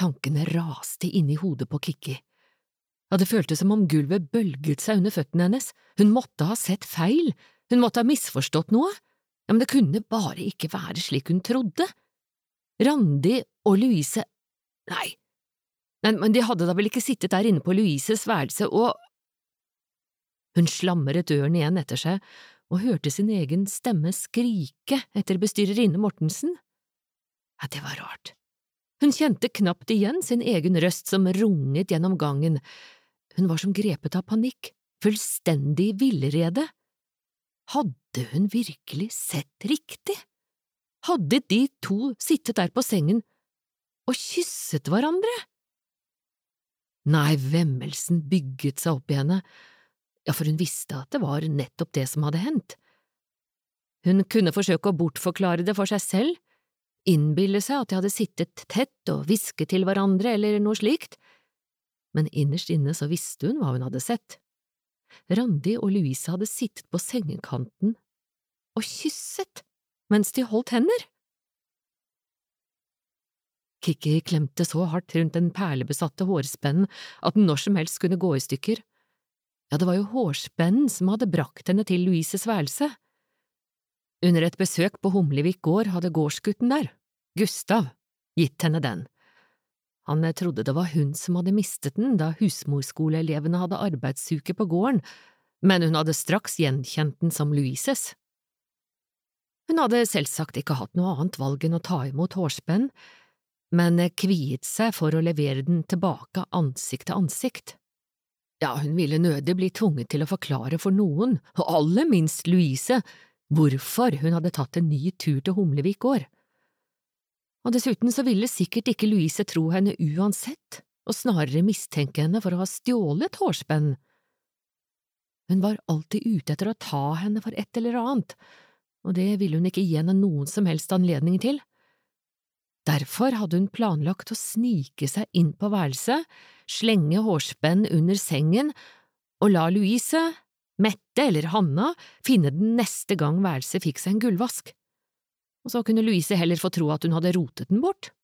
Tankene raste inn i hodet på Kikki. Ja, det føltes som om gulvet bølget seg under føttene hennes. Hun måtte ha sett feil, hun måtte ha misforstått noe. Ja, men det kunne bare ikke være slik hun trodde. Randi og Louise… Nei, men de hadde da vel ikke sittet der inne på Louises værelse og… Hun slamret døren igjen etter seg og hørte sin egen stemme skrike etter bestyrerinne Mortensen. Ja, det var rart. Hun kjente knapt igjen sin egen røst som runget gjennom gangen. Hun var som grepet av panikk, fullstendig villrede. Hadde hun virkelig sett riktig? Hadde de to sittet der på sengen og kysset hverandre? Nei, vemmelsen bygget seg opp i henne, ja, for hun visste at det var nettopp det som hadde hendt. Hun kunne forsøke å bortforklare det for seg selv, innbille seg at de hadde sittet tett og hvisket til hverandre eller noe slikt, men innerst inne så visste hun hva hun hadde sett. Randi og Louise hadde sittet på sengekanten og kysset mens de holdt hender. Kikki klemte så hardt rundt den perlebesatte hårspennen at den når som helst kunne gå i stykker. Ja, det var jo hårspennen som hadde brakt henne til Louises værelse. Under et besøk på Humlevik gård hadde gårdsgutten der, Gustav, gitt henne den. Han trodde det var hun som hadde mistet den da husmorskoleelevene hadde arbeidsuke på gården, men hun hadde straks gjenkjent den som Louises. Hun hadde selvsagt ikke hatt noe annet valg enn å ta imot hårspenn, men kviet seg for å levere den tilbake ansikt til ansikt. Ja, hun ville nødig bli tvunget til å forklare for noen, og aller minst Louise, hvorfor hun hadde tatt en ny tur til Humlevik gård. Og dessuten så ville sikkert ikke Louise tro henne uansett, og snarere mistenke henne for å ha stjålet hårspenn. Hun var alltid ute etter å ta henne for et eller annet, og det ville hun ikke gi henne noen som helst anledning til. Derfor hadde hun planlagt å snike seg inn på værelset, slenge hårspenn under sengen og la Louise, Mette eller Hanna finne den neste gang værelset fikk seg en gullvask. Og så kunne Louise heller få tro at hun hadde rotet den bort.